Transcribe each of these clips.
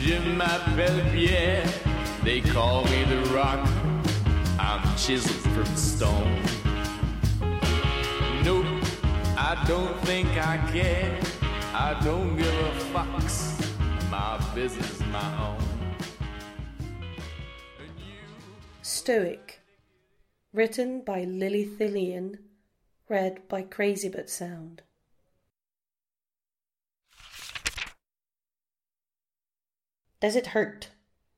Je m'appelle Pierre, they call me the Rock. I'm chiseled from stone. Nope, I don't think I care. I don't give a fucks. My business, my own. Stoic. Written by Lily Thillian. Read by Crazy But Sound. Does it hurt?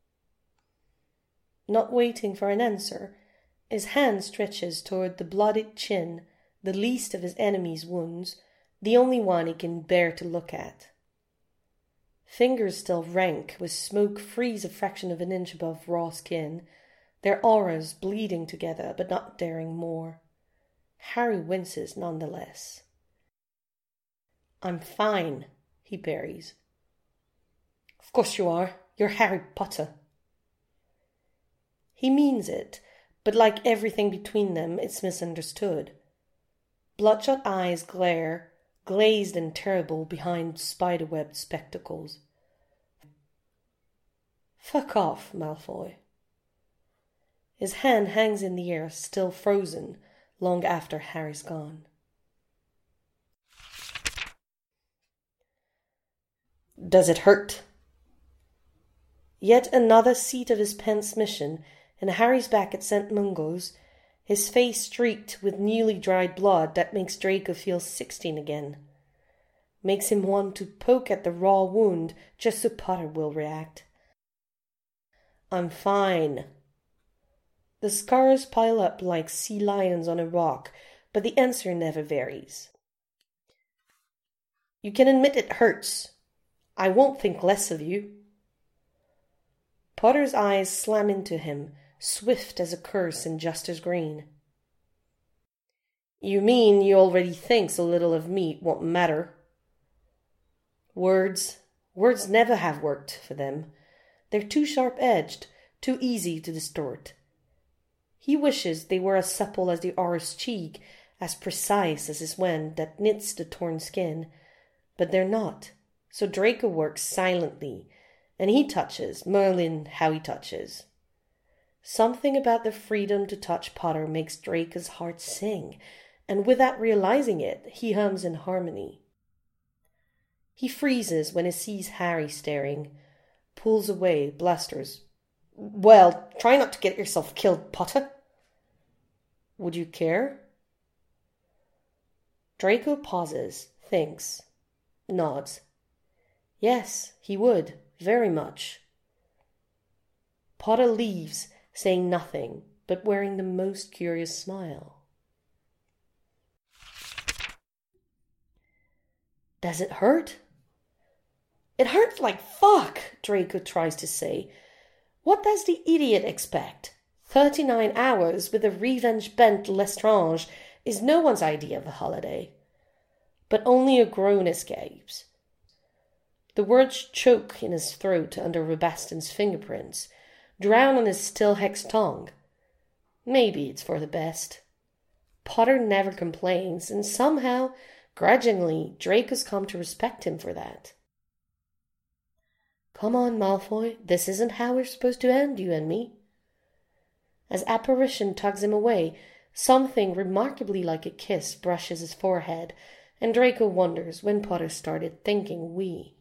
Not waiting for an answer, his hand stretches toward the bloodied chin, the least of his enemy's wounds, the only one he can bear to look at. Fingers still rank with smoke freeze a fraction of an inch above raw skin, their auras bleeding together but not daring more. Harry winces nonetheless. I'm fine, he parries. Of course you are. You're Harry Potter. He means it, but like everything between them, it's misunderstood. Bloodshot eyes glare, glazed and terrible behind spiderwebbed spectacles. Fuck off, Malfoy. His hand hangs in the air, still frozen, long after Harry's gone. Does it hurt? Yet another seat of his pen's mission, and Harry's back at St. Mungo's, his face streaked with newly dried blood that makes Draco feel 16 again. Makes him want to poke at the raw wound just so Potter will react. I'm fine. The scars pile up like sea lions on a rock, but the answer never varies. You can admit it hurts. I won't think less of you. Potter's eyes slam into him, swift as a curse in Justice Green. You mean you already think so little of me won't matter? Words never have worked for them. They're too sharp-edged, too easy to distort. He wishes they were as supple as the Auror's cheek, as precise as his wand that knits the torn skin, but they're not. So Draco works silently, and he touches Merlin how he touches. Something about the freedom to touch Potter makes Draco's heart sing, and without realizing it, he hums in harmony. He freezes when he sees Harry staring, pulls away, blusters. Well, try not to get yourself killed, Potter. Would you care? Draco pauses, thinks, nods. Yes, he would, very much. Potter leaves, saying nothing, but wearing the most curious smile. Does it hurt? It hurts like fuck, Draco tries to say. What does the idiot expect? 39 hours with a revenge-bent Lestrange is no one's idea of a holiday. But only a groan escapes. The words choke in his throat under Rabaston's fingerprints, drown on his still hexed tongue. Maybe it's for the best. Potter never complains, and somehow, grudgingly, Draco's come to respect him for that. Come on, Malfoy, this isn't how we're supposed to end, you and me. As apparition tugs him away, something remarkably like a kiss brushes his forehead, and Draco wonders when Potter started thinking we.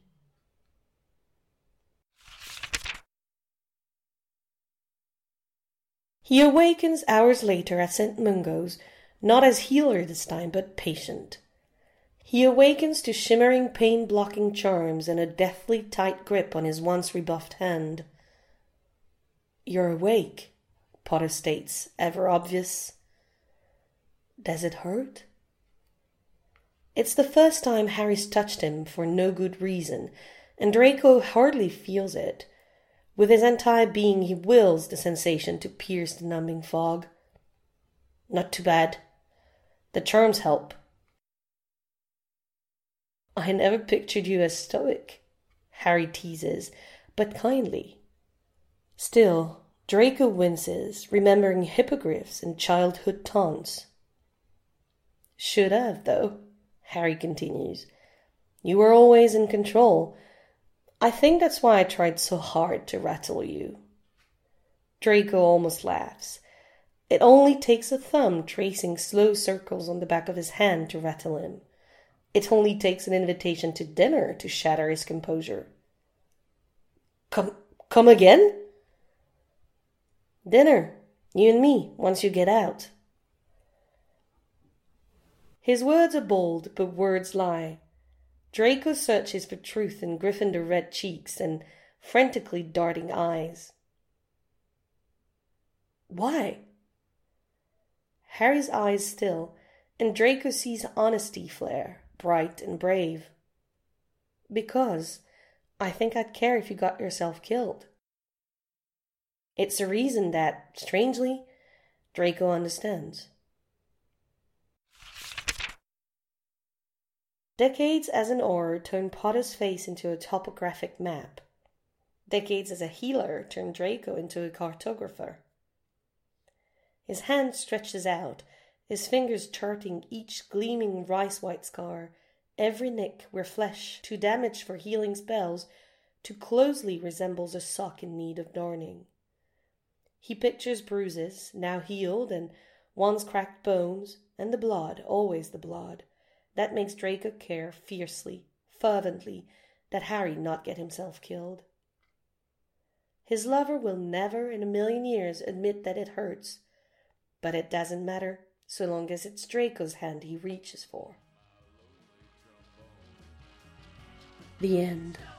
He awakens hours later at St. Mungo's, not as healer this time, but patient. He awakens to shimmering pain-blocking charms and a deathly tight grip on his once rebuffed hand. You're awake, Potter states, ever obvious. Does it hurt? It's the first time Harry's touched him for no good reason, and Draco hardly feels it. With his entire being he wills the sensation to pierce the numbing fog. Not too bad. The charms help. I never pictured you as stoic, Harry teases, but kindly. Still, Draco winces, remembering hippogriffs and childhood taunts. Should have, though, Harry continues. You were always in control. I think that's why I tried so hard to rattle you. Draco almost laughs. It only takes a thumb tracing slow circles on the back of his hand to rattle him. It only takes an invitation to dinner to shatter his composure. Come again? Dinner, you and me, once you get out. His words are bold, but words lie. Draco searches for truth in Gryffindor red cheeks and frantically darting eyes. Why? Harry's eyes still, and Draco sees honesty flare, bright and brave. Because I think I'd care if you got yourself killed. It's a reason that, strangely, Draco understands. Decades as an Auror turned Potter's face into a topographic map. Decades as a healer turned Draco into a cartographer. His hand stretches out, his fingers charting each gleaming rice-white scar, every nick where flesh, too damaged for healing spells, too closely resembles a sock in need of darning. He pictures bruises, now healed, and once cracked bones, and the blood, always the blood, that makes Draco care fiercely, fervently, that Harry not get himself killed. His lover will never in a million years admit that it hurts, but it doesn't matter so long as it's Draco's hand he reaches for. The end.